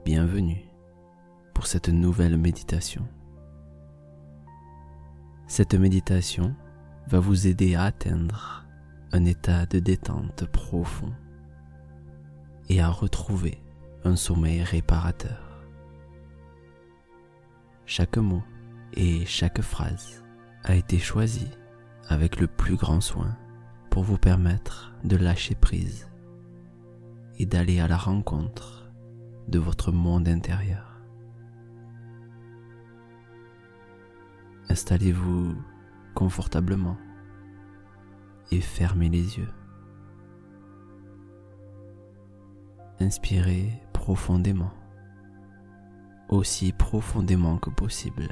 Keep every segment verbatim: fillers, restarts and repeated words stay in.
bienvenue pour cette nouvelle méditation. Cette méditation va vous aider à atteindre un état de détente profond et à retrouver un sommeil réparateur. Chaque mot et chaque phrase a été choisi avec le plus grand soin pour vous permettre de lâcher prise et d'aller à la rencontre de votre monde intérieur. Installez-vous confortablement et fermez les yeux. Inspirez profondément, aussi profondément que possible,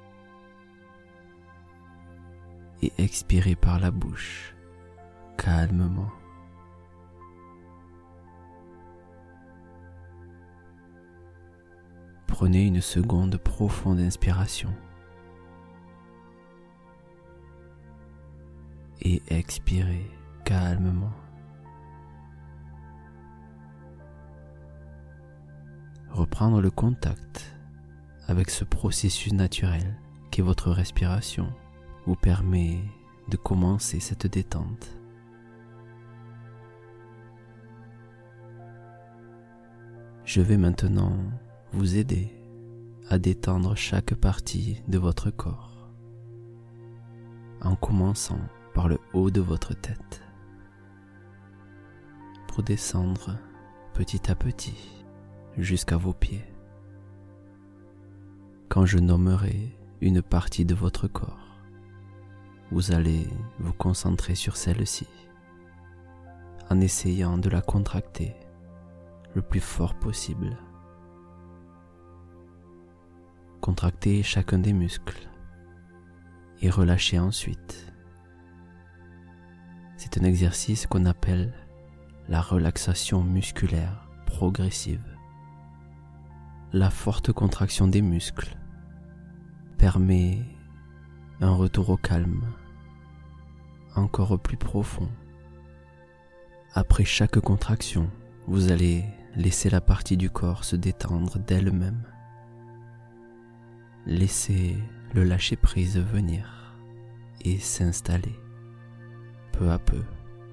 et expirez par la bouche, calmement. Prenez une seconde profonde inspiration et expirez calmement. Reprendre le contact avec ce processus naturel qu'est votre respiration vous permet de commencer cette détente. Je vais maintenant vous aider à détendre chaque partie de votre corps, en commençant par le haut de votre tête, pour descendre petit à petit jusqu'à vos pieds. Quand je nommerai une partie de votre corps, vous allez vous concentrer sur celle-ci, en essayant de la contracter le plus fort possible. Contractez chacun des muscles et relâchez ensuite. C'est un exercice qu'on appelle la relaxation musculaire progressive. La forte contraction des muscles permet un retour au calme encore plus profond. Après chaque contraction, vous allez laisser la partie du corps se détendre d'elle-même. Laissez le lâcher-prise venir et s'installer peu à peu.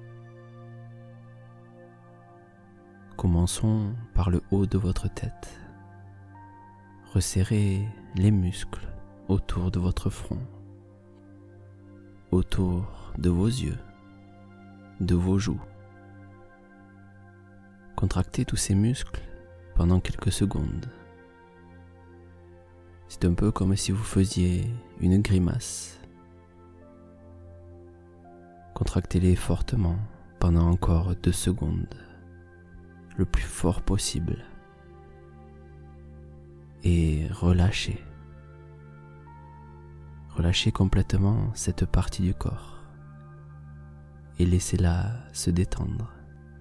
Commençons par le haut de votre tête. Resserrez les muscles autour de votre front, autour de vos yeux, de vos joues. Contractez tous ces muscles pendant quelques secondes. C'est un peu comme si vous faisiez une grimace. Contractez-les fortement pendant encore deux secondes, le plus fort possible. Et relâchez. Relâchez complètement cette partie du corps et laissez-la se détendre.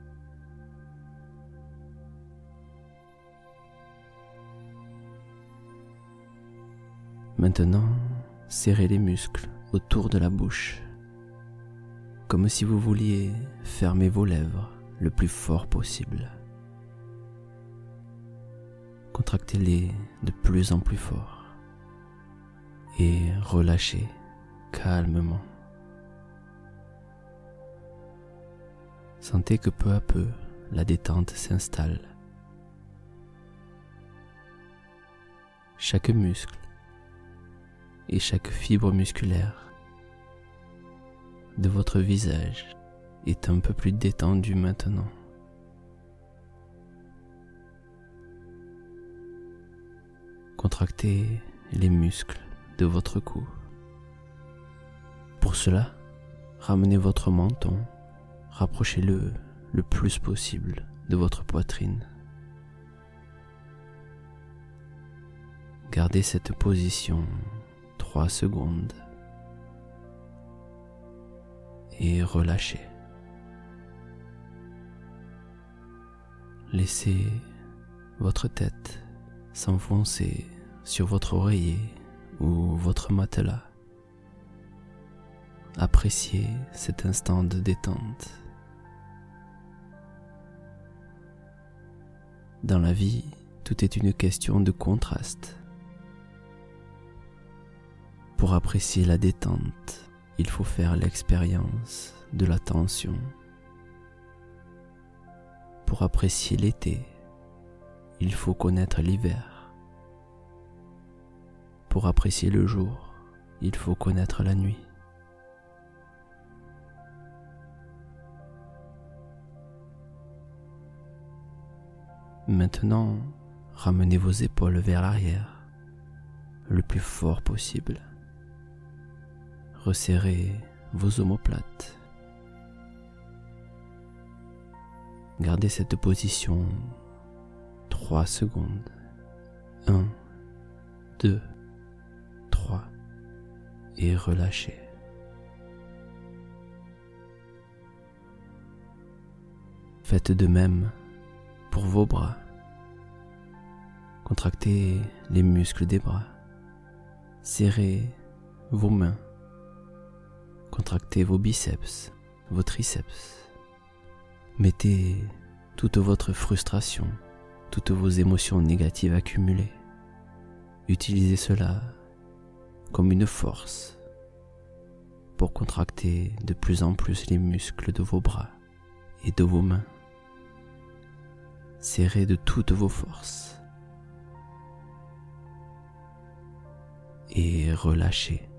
Maintenant, serrez les muscles autour de la bouche, comme si vous vouliez fermer vos lèvres le plus fort possible. Contractez-les de plus en plus fort et relâchez calmement. Sentez que peu à peu, la détente s'installe. Chaque muscle et chaque fibre musculaire de votre visage est un peu plus détendu maintenant. Contractez les muscles de votre cou. Pour cela, ramenez votre menton, rapprochez-le le plus possible de votre poitrine. Gardez cette position trois secondes et relâchez. Laissez votre tête s'enfoncer sur votre oreiller ou votre matelas. Appréciez cet instant de détente. Dans la vie, tout est une question de contraste. Pour apprécier la détente, il faut faire l'expérience de la tension. Pour apprécier l'été, il faut connaître l'hiver. Pour apprécier le jour, il faut connaître la nuit. Maintenant, ramenez vos épaules vers l'arrière, le plus fort possible. Resserrez vos omoplates. Gardez cette position trois secondes. un, deux, trois. Et relâchez. Faites de même pour vos bras. Contractez les muscles des bras. Serrez vos mains. Contractez vos biceps, vos triceps. Mettez toute votre frustration, toutes vos émotions négatives accumulées. Utilisez cela comme une force pour contracter de plus en plus les muscles de vos bras et de vos mains. Serrez de toutes vos forces et relâchez.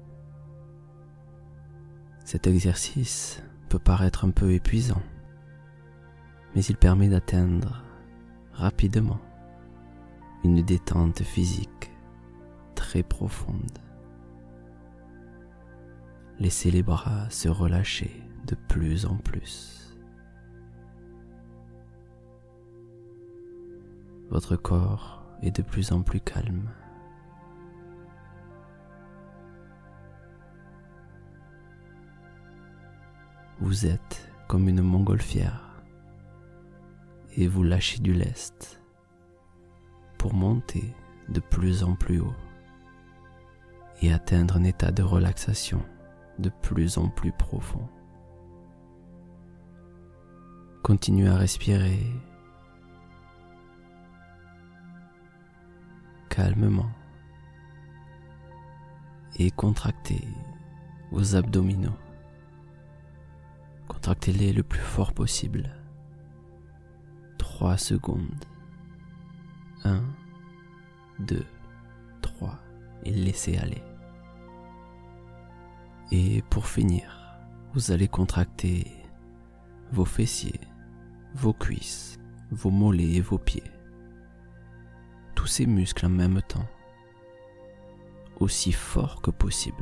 Cet exercice peut paraître un peu épuisant, mais il permet d'atteindre rapidement une détente physique très profonde. Laissez les bras se relâcher de plus en plus. Votre corps est de plus en plus calme. Vous êtes comme une montgolfière et vous lâchez du lest pour monter de plus en plus haut et atteindre un état de relaxation de plus en plus profond. Continuez à respirer calmement et contractez vos abdominaux. Contractez-les le plus fort possible. Trois secondes. Un, deux, trois. Et laissez aller. Et pour finir, vous allez contracter vos fessiers, vos cuisses, vos mollets et vos pieds. Tous ces muscles en même temps, aussi fort que possible.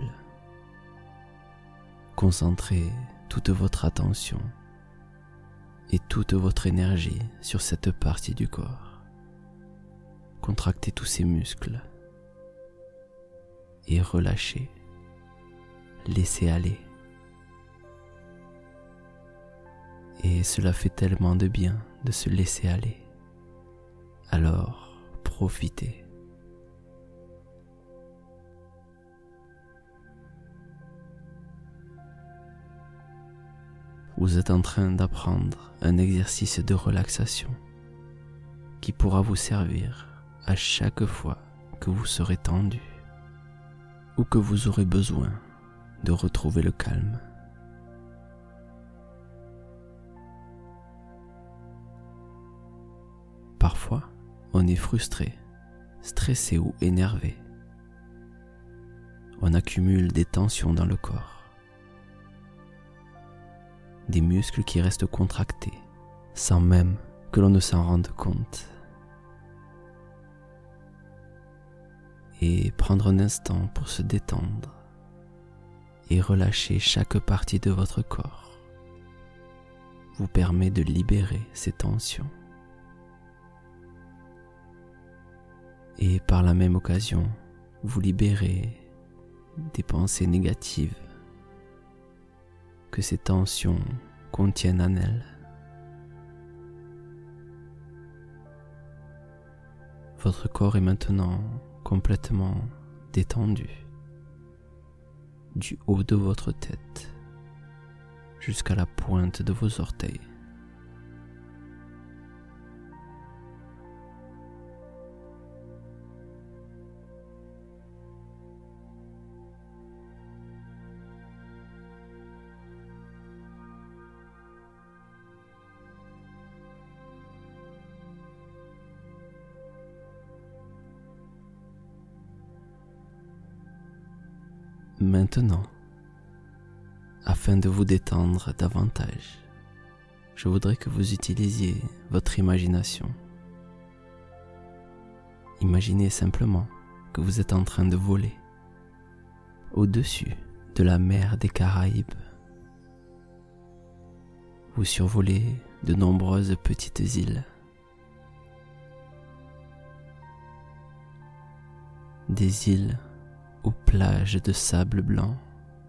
Concentrez toute votre attention et toute votre énergie sur cette partie du corps. Contractez tous ces muscles et relâchez. Laissez aller. Et cela fait tellement de bien de se laisser aller. Alors, profitez. Vous êtes en train d'apprendre un exercice de relaxation qui pourra vous servir à chaque fois que vous serez tendu ou que vous aurez besoin de retrouver le calme. Parfois, on est frustré, stressé ou énervé. On accumule des tensions dans le corps. Des muscles qui restent contractés, sans même que l'on ne s'en rende compte. Et prendre un instant pour se détendre et relâcher chaque partie de votre corps vous permet de libérer ces tensions. Et par la même occasion, vous libérez des pensées négatives que ces tensions contiennent en elles. Votre corps est maintenant complètement détendu, du haut de votre tête jusqu'à la pointe de vos orteils. Maintenant, afin de vous détendre davantage, je voudrais que vous utilisiez votre imagination. Imaginez simplement que vous êtes en train de voler au-dessus de la mer des Caraïbes. Vous survolez de nombreuses petites îles. Des îles aux plages de sable blanc.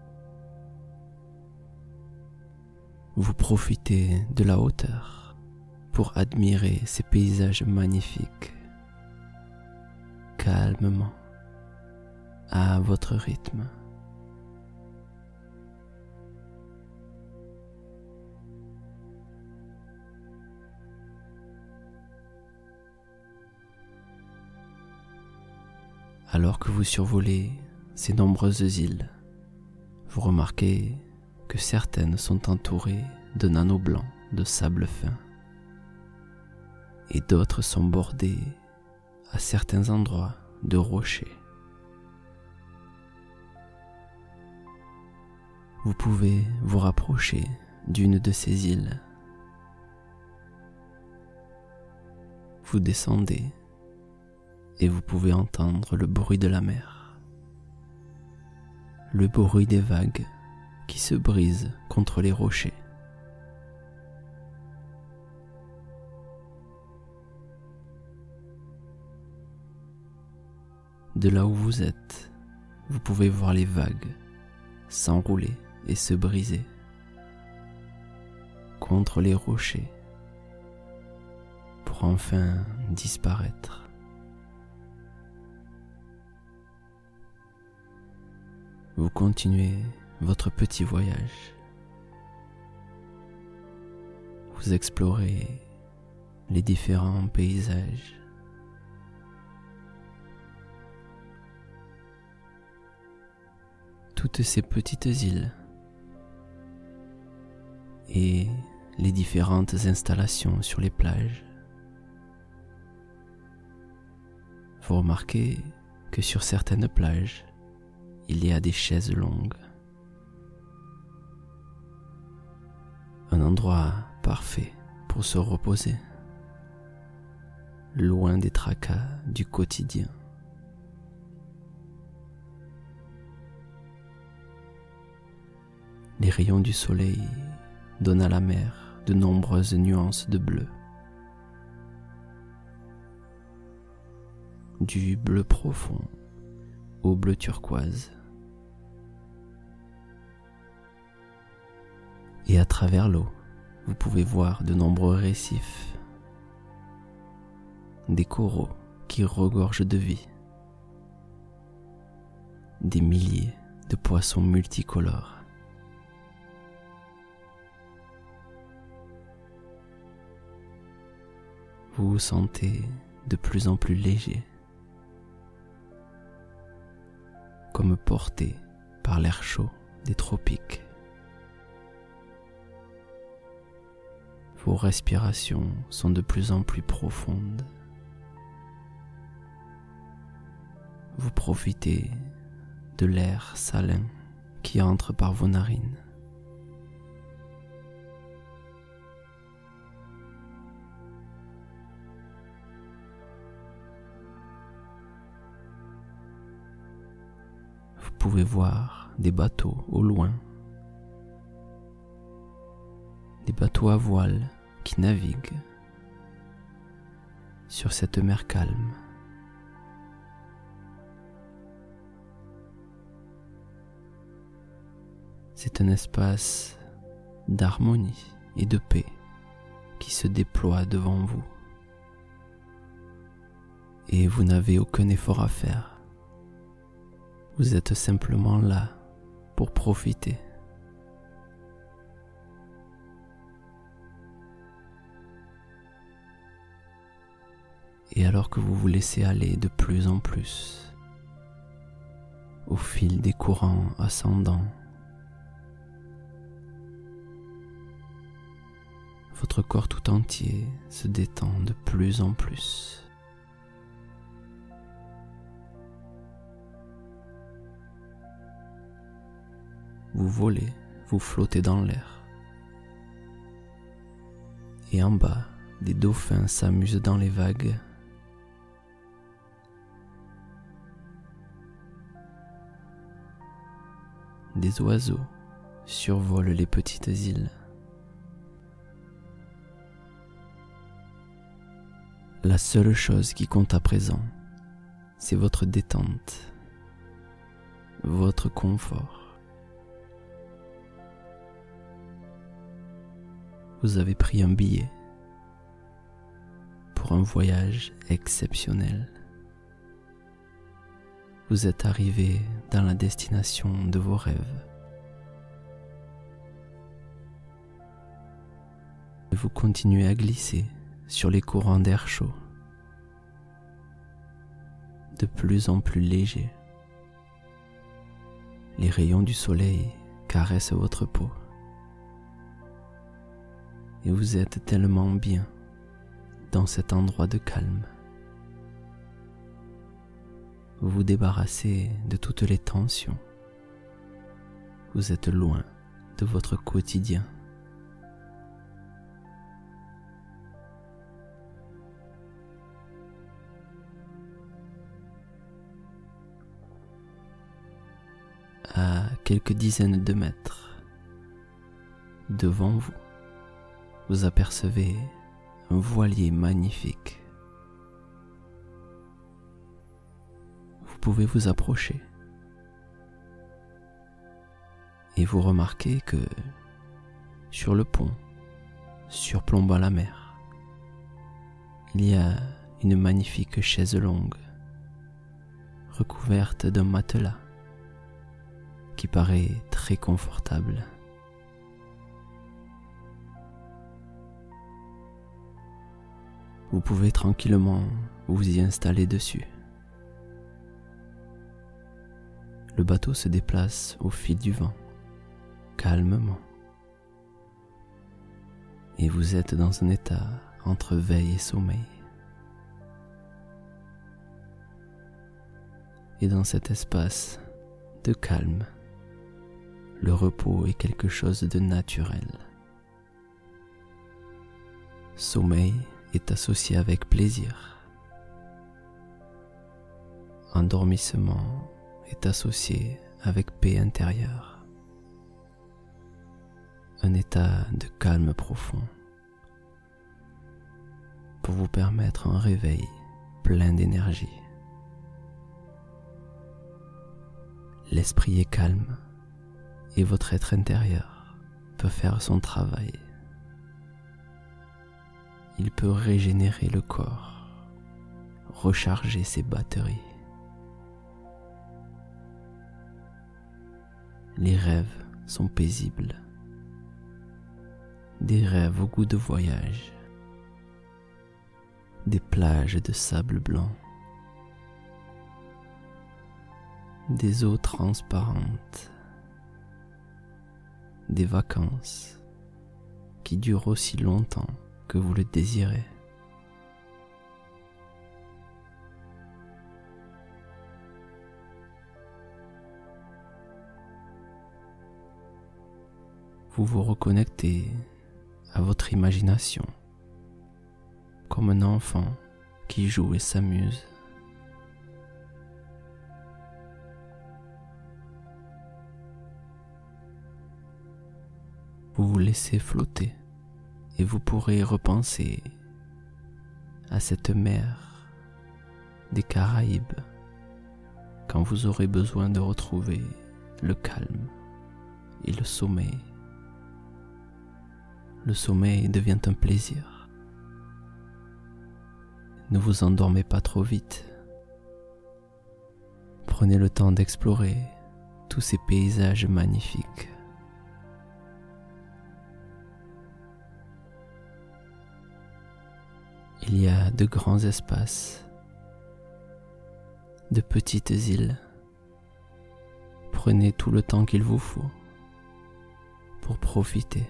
Vous profitez de la hauteur pour admirer ces paysages magnifiques, calmement, à votre rythme. Alors que vous survolez ces nombreuses îles, vous remarquez que certaines sont entourées de naneaux blancs de sable fin et d'autres sont bordées à certains endroits de rochers. Vous pouvez vous rapprocher d'une de ces îles. Vous descendez et vous pouvez entendre le bruit de la mer, le bruit des vagues qui se brisent contre les rochers. De là où vous êtes, vous pouvez voir les vagues s'enrouler et se briser contre les rochers pour enfin disparaître. Vous continuez votre petit voyage. Vous explorez les différents paysages. Toutes ces petites îles et les différentes installations sur les plages. Vous remarquez que sur certaines plages, il y a des chaises longues. Un endroit parfait pour se reposer, loin des tracas du quotidien. Les rayons du soleil donnent à la mer de nombreuses nuances de bleu. Du bleu profond au bleu turquoise. Et à travers l'eau, vous pouvez voir de nombreux récifs, des coraux qui regorgent de vie, des milliers de poissons multicolores. Vous vous sentez de plus en plus léger, comme porté par l'air chaud des tropiques. Vos respirations sont de plus en plus profondes. Vous profitez de l'air salin qui entre par vos narines. Vous pouvez voir des bateaux au loin, des bateaux à voile qui naviguent sur cette mer calme. C'est un espace d'harmonie et de paix qui se déploie devant vous. Et vous n'avez aucun effort à faire. Vous êtes simplement là pour profiter. Et alors que vous vous laissez aller de plus en plus, au fil des courants ascendants, votre corps tout entier se détend de plus en plus. vous volez, vous flottez dans l'air. Et en bas, des dauphins s'amusent dans les vagues. Des oiseaux survolent les petites îles. La seule chose qui compte à présent, c'est votre détente, votre confort. Vous avez pris un billet pour un voyage exceptionnel. Vous êtes arrivé dans la destination de vos rêves. Et vous continuez à glisser sur les courants d'air chaud, de plus en plus légers. Les rayons du soleil caressent votre peau. Et vous êtes tellement bien dans cet endroit de calme. Vous vous débarrassez de toutes les tensions. Vous êtes loin de votre quotidien. À quelques dizaines de mètres devant vous, vous apercevez un voilier magnifique. Vous pouvez vous approcher et vous remarquez que sur le pont, surplombant la mer, il y a une magnifique chaise longue recouverte d'un matelas qui paraît très confortable. Vous pouvez tranquillement vous y installer dessus. Le bateau se déplace au fil du vent, calmement. Et vous êtes dans un état entre veille et sommeil. Et dans cet espace de calme, le repos est quelque chose de naturel. Sommeil est associé avec plaisir. Endormissement est associé avec paix intérieure. Un état de calme profond pour vous permettre un réveil plein d'énergie. L'esprit est calme et votre être intérieur peut faire son travail. Il peut régénérer le corps, recharger ses batteries. Les rêves sont paisibles, des rêves au goût de voyage, des plages de sable blanc, des eaux transparentes, des vacances qui durent aussi longtemps que vous le désirez. Vous vous reconnectez à votre imagination comme un enfant qui joue et s'amuse. Vous vous laissez flotter et vous pourrez repenser à cette mer des Caraïbes quand vous aurez besoin de retrouver le calme et le sommeil. Le sommeil devient un plaisir. Ne vous endormez pas trop vite. Prenez le temps d'explorer tous ces paysages magnifiques. Il y a de grands espaces, de petites îles. Prenez tout le temps qu'il vous faut pour profiter.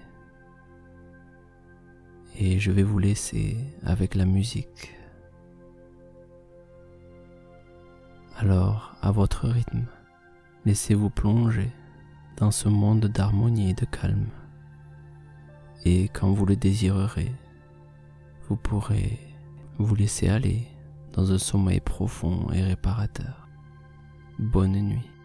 Et je vais vous laisser avec la musique. Alors, à votre rythme, laissez-vous plonger dans ce monde d'harmonie et de calme. Et quand vous le désirerez, vous pourrez vous laisser aller dans un sommeil profond et réparateur. Bonne nuit.